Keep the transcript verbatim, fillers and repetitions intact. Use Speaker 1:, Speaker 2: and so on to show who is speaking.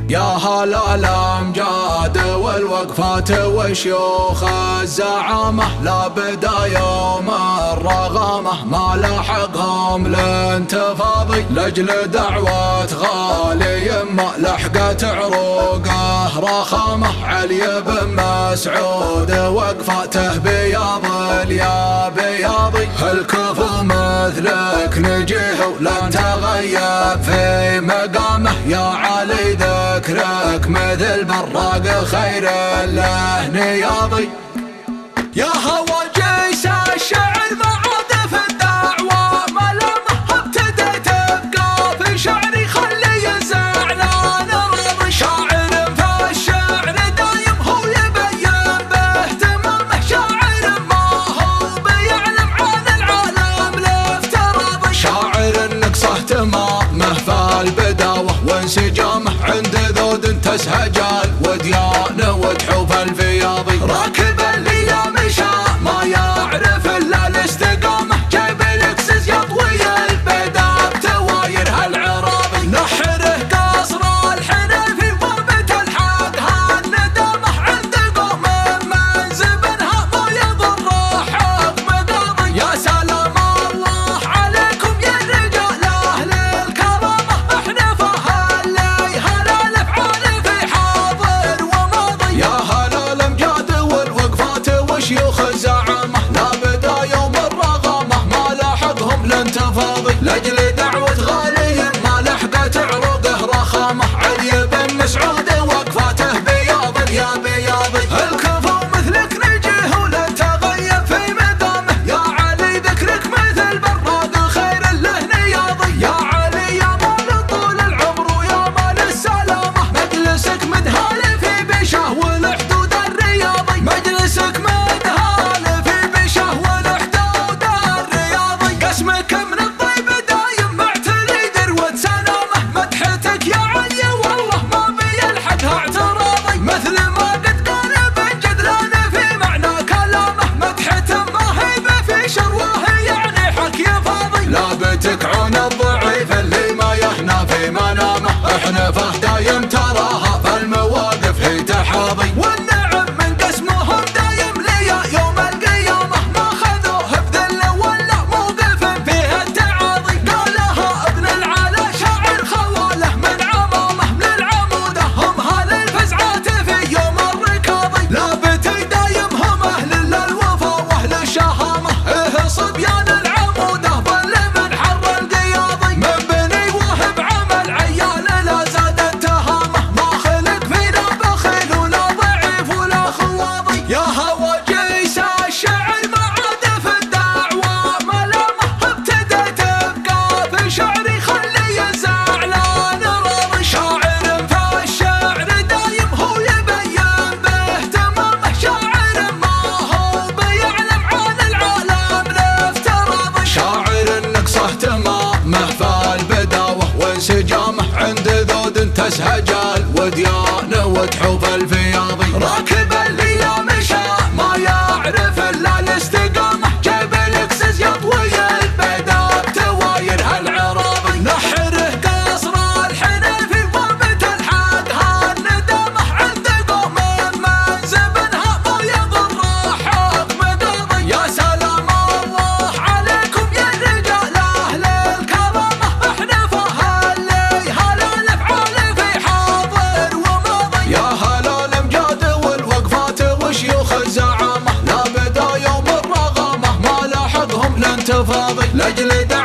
Speaker 1: يا هلا الأمجاد والوقفات وشيوخ الزعامة، لا بدا يوم الرغامة ما لحقهم الانتفاضي، لأجل دعوة غالي ما لحقت عروقه رخامة. علي بن مسعود وقفاته بياض اليا بياضي، الكفو مثلك نجيه ولن تغيب في مقامه. يا علي ذكرك مثل براق خير له نياضي، يا هوى جيش الشعر معاد في الدعوة ملامه، ابتديت تبقى في شعري خلي زعلان راضي. شاعر في الشعر دايم هو يبين باهتمامه، شاعر ما هو بيعلم عن العالم الافتراضي. شاعر النقصه تمامه فالبداوة وانسجامه، عند ذود تسهجال وديانه وتحوف الفياضي. راكب اللي مشى ما يعرف الا الاستقامه، جايب الاكسس يطوي البدا بتواير هالعراضي. نحره قصر الحنيفي وبت الحق هالندامه، عند قوم من زبنها ما يضر حق مقاضي. يا سلام الله عليكم يا رجال اهل الكرامه، احنا فهاللي هلا الافعال في حاضر وماضي. يا هلا الامجاد والوقفات وشيوخ الزعامه، لا بدا يوم الرغامه ما لاحقهم الانتفاضي، لاجل دعوه غالي ما لحقت عروقه رخامه. علي بن مسعود وقفاته بياض يا بياضي، الكفو مثلك نجيه ولن تغيب في مقامه. يا علي ذكرك مثل براق خير له نياضي، يا علي يا مال طول العمر ويا مال السلامه. مجلسك مدهال في بشه والحدود الرياضي، مجلسك مدهال في بشه والحدود الرياضي. قسمك من الطيب دايم معتلي ذروة سلامه، مدحتك يا علي والله ما بيلحقها اعتراضي. مثل ما قد قال ابن جدلان في معنى كلامه، مدحته ما هيبه في شروه يعني حكي فاضي. لا بتكعون الضعيف اللي ما يهنى في منامه، احنا فه دايم تراها فالمواقف هي تحاضي. والنعم من قسمهم دايم ليا يوم القيامه، ما خذوه بذله ولا موقف فيه التعاضي. قالها ابن العلا شاعر خواله من عمامه، من العموده هم هال الفزعات في يوم الركاضي. لا بتي دايم هم اهل الوفا واهل الشهامه، ايه صبيان العموده ظل من حر القياضي. من بني واهب عمل عيال لا زاد التهامه، ما خلق فينا بخيل ولا ضعيف ولا خواضي. يا هوى جيش الشعر ما عاد في الدعوة ملامه، ابتديت تبقى في شعري خلي زعلان راضي. شاعر في الشعر دايم هو يبين باهتمامه، شاعر ما هو بيعلم عن العالم الافتراضي. شاعر النقصه تمامه فالبداوة وانسجامه، عند ذود تسهجال وديانه وتحوف الفياضي. راكب اللي مشى ما يعرف الا الاستقامه، جايب الاكسس يطوي البدا بتواير هالعراضي. نحره قصر الحنيفي وبت الحق هالندامه، عند قوم من زبنها ما يضر حق مقاضي. يا سلام الله عليكم يا رجال اهل الكرامه، احنا فهاللي هلا الافعال في حاضر وماضي. يا هلا الامجاد والوقفات وشيوخ الزعامه، لا بدا يوم الرغامه ما لاحقهم الانتفاضي، لاجل